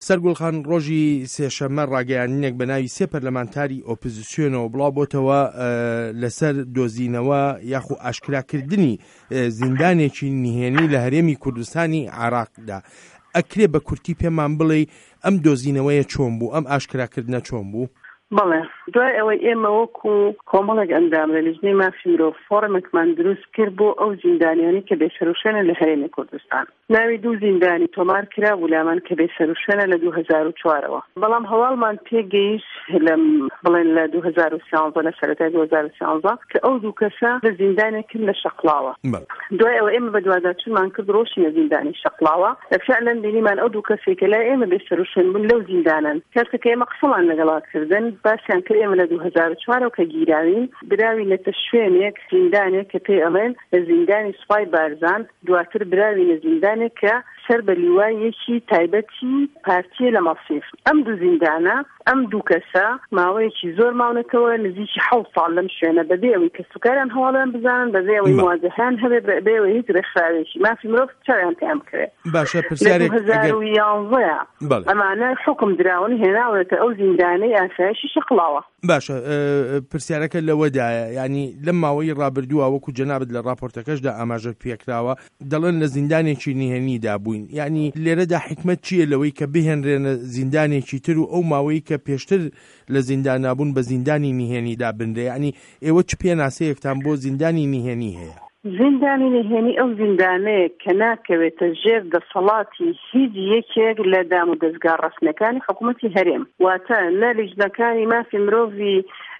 سەرگوڵخان ڕۆژی سێشەممە ڕاگەیانینێک بە ناوی سێ پەرلەمانتاری ئۆپۆزیسیۆنەوە بڵاو بۆتەوە لەسەر دۆزینەوە یاخو ئاشکراکردنی زیندانێکی نهێنی لە هەرێمی کوردستانی عێراقدا. ئەکرێ بە کورتی پێمان بڵێ ئەم دۆزینەوەیە چۆن بوو، ئەم ئاشکراکردنە چۆن بوو؟ بەڵێ دوای ئەوەی ئێمە وەکو کۆمەڵێک ئەندام لە لیژنەی مافی مرۆڤ فۆرمێکمان دروست کرد بۆ ئەو زیندانیانی کە بێسەروشێنە لە هەرێمی کوردستان. ناوی دوو زیندانی تۆمار کرا بوو لامان کە بێسەروشێنە لە 2004ەوە. بەڵام هەواڵمان پێگەیشت بڵێن لە 2013 لە سەرەتای 2013 کە ئەو دوو کەسە لە زیندانێکن لە شەقڵاوە. دوای ئەوە ئێمە بە دوواداچوونمان کرد ڕۆشتینە زیندانی شەقڵاوە. فعلا بینیمان ئەو دوو کەسێکە لای ئێمە بێسەروشێن بوون لەو زیندانن. کەسێک ئێمە قسەمان لەگەڵا کردن باسییان کرد ئێمە لە 2004 کە گیراوین براوینەتە شوێنێک زیندانێک کە پێی ئەڵێن لە زیندانی سوپای بارزان، دواتر براوینە زیندانێک کە سەر بە لیوایەکی تایبەتی پارتیە لە مەسیف. ئەم دوو زیندانە ئەم دوو کەسە ماوەیەکی زۆر ماونەتەوە نزیکی 7 ساڵ لەم شوێنە بەبێ ئەوەی کە سوکاریان هەواڵیان بزانن، بەبێ ئەوەی مواجهەیان هەبێ، بەبێ ئەوەی هیچ ڕێکخراوێکی مافی مرۆڤ چاویان پێیان بکرێت. باشە پرسیارێک 2011 ئەمانە حکم دراون هێناوەتە ئەو زیندانەی ئاسایشی شەقڵاوە. باشە پرسیارەکە لەوەدایە، ینی لەم ماوەی ڕابردووە وەکو جەنابەت لە راپۆرتەکەشدا ئاماژە پێکراوە دەڵێن لە زیندانێکی نهێنیدا بووین، یعنی لێرەدا حکمت چییە لەوەی کە بهێنرێنە زیندانێکی تر و ئەو ماوەی کە پێشتر لە زیندان نابوون بە زیندانی نهێنیدا بنرێ؟ یعنی ئێوە چ پێناسەیەکتان بۆ زیندانی نهێنی هەیە؟ زیندانی نهێنی ئەو زیندانەیە کە ناکەوێتە ژێر دەسەڵاتی هیچ یەکێک لە دام و دەستگا ڕەسمیەکانی حکوومەتی هەرێم، واتە نە لیژنەکانی مافی مرۆڤی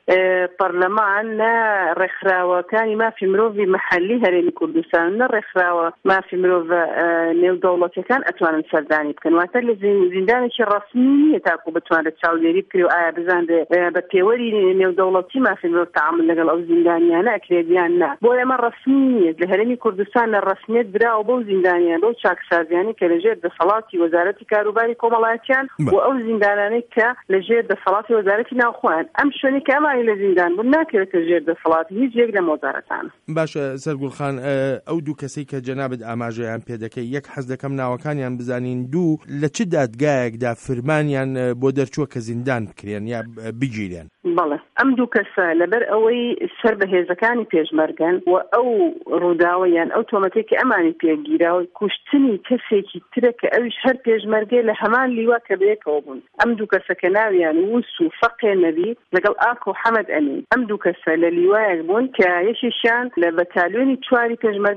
پەرلەمان، نە ڕێکخراوەکانی مافی مرۆڤی مەحەلی هەرێمی کوردستان، نە ڕێکخراوە مافی مرۆڤ نێودەوڵەتیەکان ئەتوانن سەردانی بکەن. واتە لە زیندانێکی ڕەسمی نییە تاکو بتوانێت چاودێری بکرێ و ئایا بزانێ بە پێوەری نێودەوڵەتی مافی مرۆڤ تەعامل لەگەڵ ئەو زیندانیانە ئەکرێت یان نا. بۆ ئێمە ڕەسمی نییە لە هەرێمی کوردستان لە ڕەسمیەت دراوە بەو زیندانیان، بەو چاکسازیانی کە لەژێر دەسەڵاتی وەزارەتی کاروباری کۆمەڵایەتیان و ئەو زیندانانەی کە لەژێر دەسەڵاتی وەزارەتی ناوخۆیان. ئەم شوێنی کە لە زیندان بوون ناکرێتە ژێر دەسەڵاتی هیچ یەک لە وەزارەتان. باشە سەرگوڵخان، ئەو دوو کەسەی کە جەنابەت ئاماژەیان پێ دەکەی، یەک حەز دەکەم ناوەکانیان بزانین، دوو لە چ دادگایەکدا فرمانیان بۆ دەرچووە کە زیندان بکرێن یا بگیرێن؟ بەڵێ ئەم دوو کەسە لەبەر ئەوەی سەر بەهێزەکانی پێشمەرگەن و ئەو ڕووداوەیان ئەو تۆمەتێکی ئەمانی پێگیراوە کوشتنی کەسێکی ترە کە ئەویش هەر پێشمەرگێ لە هەمان لیوا کە بەیەکەوە بوون. ئەم دوو کەسە کە ناویان ووس و فەقێ نەبی لەگەڵ ئاکۆ حەمەد ئەمین، ئەم دوو کەسە لە لیوایەک بوون کە یەکیشیان لە بەتالیۆنی چواری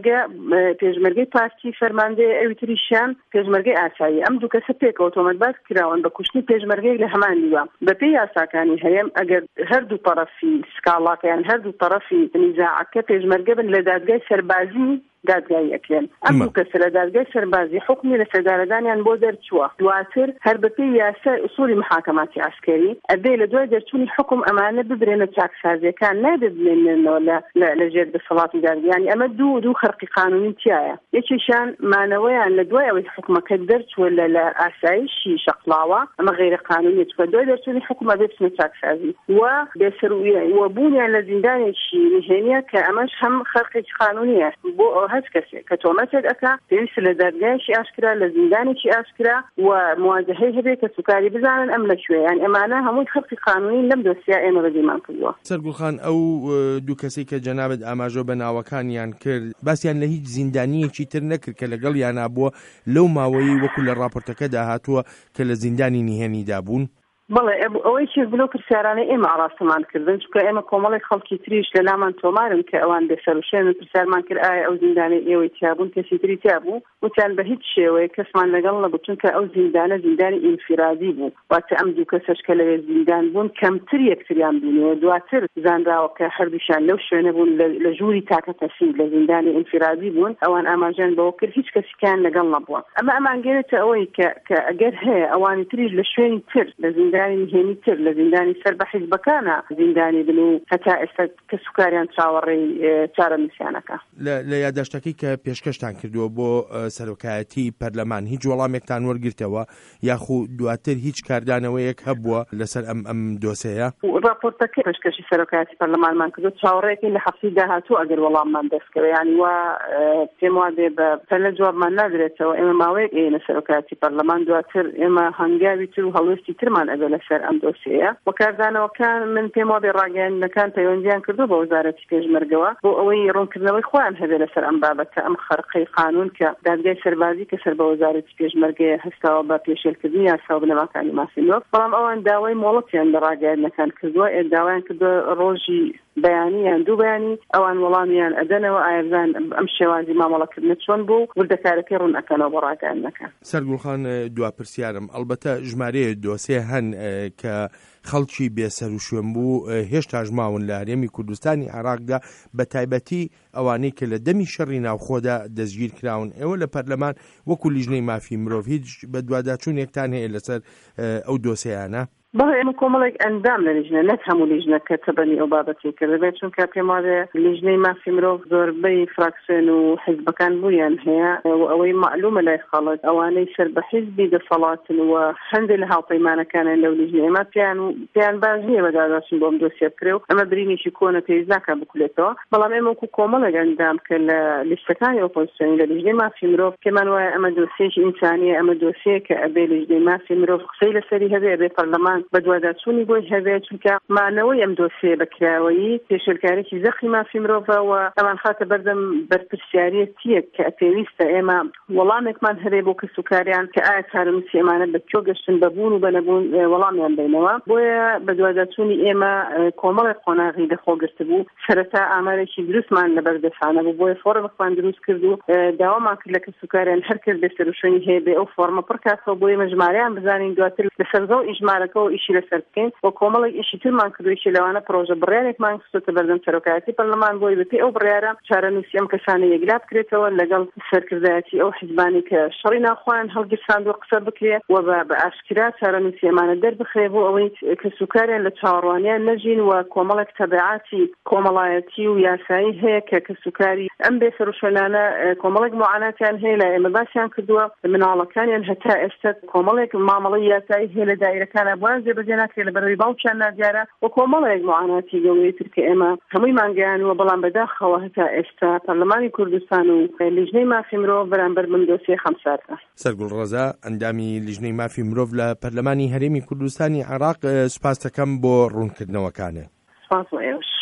پێشمەرگەی پارتی فەرماندەی ئەوی تریشیان پێشمەرگەی ئاسایی. ئەم دوو کەسە پێکەوە تۆمەتبار کراون بە کوشتنی پێشمەرگەیەک لە هەمان لیوا. بەپێی یاساکانی هەیەم ئەگەر هەردوو طرفی سکاڵاکەیان هەردوو طرفی نزاعەکە پێشمەرگە بن لە دادگای سەربازی دادگای ئەکرێن. ئەم دوو کەسە لە دادگای سەربازی حکمی لە سەردارەدانیان بۆ دەرچووە. دواتر هەر بەپێی یاسای ئوسولی محاکەماتی عسکەری ئەبێ لە دوای دەرچوونی حکم ئەمانە ببرێنە چاکسازیەکان، نادەبێنێنەوە لە ژێر دەسەڵاتی دادگای. یعنی ئەمە دوو خەرقی قانونی تایە. یەکیشان مانەوەیان لە دوای ئەوەی حکومەکە دەرچووە لە ئاسایشی شەقڵاوە، ئەمە غیرە قانونیە، چونکە دوای دەرچوونی حکم ئەبێ بچنە چاکسازی و بێسەرویە و بوونیان لە زیندانێکی نهێنیە کە ئەمەش هەم خەرقێکی قانونیە بۆ هەچ کەسێک کە تۆمەتێک ئەکا پێویستە لە دەرگایشی ئاشکرا لە زیندانێکی ئاشکرا و مواجهەی هەبێت کە سوکاری بزانن ئەم لەکوێ. یان ئەمانە هەمووی خەرقی قانونی لەم دۆسیا ئێمە بەدیمان کردووە. سەرگوڵخان، ئەو دوو کەسەی کە جەنابەت ئاماژە بە ناوەکانیان کرد باسییان لە هیچ زیندانیەکی تر نەکرد کە لەگەڵ یان نابووە لەو ماوەی وەکو لە راپۆرتەکەدا هاتووە کە لە زیندانی نهێنیدا بوون؟ بەڵێ ئەوەی چێک بلۆ پرسیارانەی ئێمە ئاراستەمان کردن، چونکە ئێمە کۆمەڵی خەڵکی تریش لە لامان تۆمارن کە ئەوان بێسەروشێن پرسیارمان کرد ئایا ئەو زیندانەی ئێوەی تیابوون کەسی تری تیابوو؟ وتیان بە هیچ شێوەیە کەسمان لەگەڵ نەبوو، چونکە ئەو زیندانە زیندانی ئینفرادی بوو. واتە ئەم دوو کەسەش کە لەوێ زیندان بوون کەمتر یەکتریان بوونەوە. دواتر زانراوە کە هەردووشان لەو شوێنە بوون لە ژووری تاکە تەسی لە زیندانی ئینفرادی بوون. ئەوان ئاماژیان بەوە کرد هیچ کەسیان لەگەڵ نەبووە. ئەمە ئەمانگەرێتە ئەوەی کە ئەگەر هەیە ئەوانی تریش لە شوێنی تر لە زیندانی نهێنی تر لە زیندانی سەر بە حیزبەکانە زیندانی بن و هەتا ئێستا کە سوکاریان چاوەڕێی چارە نووسیانەکە. لە یادداشتەکەی کە پێشکەشتان کردووە بۆ سەرۆکایەتی پەرلەمان هیچ وەڵامێکتان وەرگرتەوە یاخود دواتر هیچ کاردانەوەیەک هەبووە لەسەر ئەم دۆسەیە؟ راپۆرتەکەی پێشکەشی سەرۆکایەتی پەرلەمانمان کردو چاوەڕێیەکی لە هەفتەی داهاتوو ئەگەر وەڵاممان دەستکەوە یعنی وا پێم وا دێ بە پەلە جوابمان نادرێتەوە ئێمە ماوەیەک ئێنە سەرۆکایەتی پەرلەمان دواتر ئێمە هەنگاوی تر و هەڵوێستی ترمان ئەبێ لەسەر ئەم دۆسیەیە و کاردانەوەکان من پێم وا بێ ڕاگەیاندنەکان پەیوەندیان کردو بە وەزارەتی پێشمەرگەوە بۆ ئەوەی ڕوونکردنەوەی خۆیان هەبێ لەسەر ئەم بابەتە ئەم خەرقەی قانون کە دادگای سەربازی کە سەر بە وەزارەتی پێشمەرگەیە هەستاوە بە پێشێلکردنی یاسا و بنەماکانی مافی مرۆڤ بەڵام ئەوان داوای مۆڵەتیان لە ڕاگەیاندنەکان کردووە داوایان کردووە ڕۆژی بەیانیان دوو بەیانی ئەوان وەڵامیان ئەدەنەوە ئایەزان ئەم شێوازی مامەڵەکردنە چۆن بوو وردەکارەکەی ڕوون ئەکەنەوە بۆ ڕاگەیاندنەکان. سەرگوڵخان دوا پرسیارم ئەلبەتە ژمارەیە دۆسێ هەن کە خەڵکی بێسەر و شوێن بوو هێشتاش ماون لە هەرێمی کوردستانی عێراقدا بە تایبەتی ئەوانەی کە لە دەمی شەڕی ناوخۆدا دەستگیر کراون. ئێوە لە پەرلەمان وەکو لیژنەی مافی مرۆڤ هیچ بە دوواداچوونێکتان هەیە لەسەر ئەو دۆسەیانە؟ بەڵێ ئێمە کۆمەڵێک ئەندام لە لیژنە نەک هەموو لیژنە کە تەبەنی ئەو بابەتی کردبێت چونکە پێم وایە لیژنەی مافی مرۆڤ زۆربەی فراکسیۆن و حیزبەکان بوویان هەیە و ئەوەی معلومە لای خەڵک ئەوانەی سەر بە حیزبی دەسەڵاتن و هەندێک لە هاوپەیمانەکانیان لەو لیژنە ئێمە پێیان باش نییە بەداداشن بۆم دۆسیە بکرێ و ئەمە برینیشی کۆنە پێویست ناکە بکولێتەوە بەڵام ئێمە وەکو کۆمەڵێک ئەندام کە لە لیستەکانی ئۆپۆزیسیۆنی لە لیژنەی مافی مرۆڤ پێمان وایە ئەمە دۆسیەکی ئینسانیە ئەمە دۆسیە کە ئەبێ لیژنەی مافی مرۆڤ قسەی لەسەری هەبێ ئەبێ پەرلەمان بە دوواداچوونی بۆی هەبێت چونکە مانەوەی ئەم دۆسیە بەکراوەیی پێشێلکارێکی زەخی مافی مرۆڤەوە ئەمان خاتە بەردەم بەرپرسیارەتیە کە پێویستە ئێمە وەڵامێکمان هەبێ بۆ کەسوکاریان کە ئایا چارەنووسی ئێمانە بە کۆ گەشتن بەبوون و بەنەبوون وەڵامیان بینەوە بۆیە بە دوواداچوونی ئێمە کۆمەڵێک قۆناغی دەخۆگرت بوو سەرەتا ئامارێکی دروستمان لەبەردەسانە بوو بۆیە فۆرمەکمان دروست کرد و داوامان کرد لە کەسوکاریان هەر کرد بێسەر و شوێنی هەیە بێ ئەو فۆرمە پڕکاتەوە بۆ ئێمە ژمارەیان بزانین دواتر لەسەرزەو ئیژمارەکەەوە ئیشی لەسەر بکەین و کۆمەڵێک ئیشی ترمان کردویشی لەوانە پرۆژە بڕیارێکمان کردوتە بەردەم سەرۆکایەتی پەرلەمان بۆی بەپێی ئەو بڕیارە چارەنووسی ئەم کەسانە یەکلا بکرێتەوە لەگەڵ سەرکردایەتی ئەو حیزبانی کە شەڕی ناخوایان هەڵگیرساند و قسە بکرێ و بە ئاشکرا چارەنووسی ئەمانە دەربخرێ بۆ ئەوەی کەسوکاریان لە چاوەڕوانیان نەژین و کۆمەڵێک تەبعاتی کۆمەڵایەتی و یاسایی هەیە کە کەسوکاری ئەم بێسەر و شوێنانە کۆمەڵێک معاناتیان هەیە لە ئێمە باسییان کردووە مناڵەکانیان هەتا ئێستا کۆمەڵێک مامەڵەی یاسایی هەیە لە دایرەکانە بوان جێبەجێ ناکرێت لەبەرەوەی باوکیان نادیارە و کۆمەڵێک معاناتی گەورەی تر کە ئێمە هەمووی مانگەیانوە بەڵام بەداخەوە هەتا ئێستا پەرلەمانی کوردستان و لیژنەی مافی مرۆڤ بەرامبەر بم دۆسیە خەمسارە. سەرگوڵڕەزا ئەندامی لیژنەی مافی مرۆڤ لە پەرلەمانی هەرێمی کوردستانی عێراق سوپاس دەکەم بۆ ڕوونکردنەوەکانە. سپاس بۆ ئێوەش.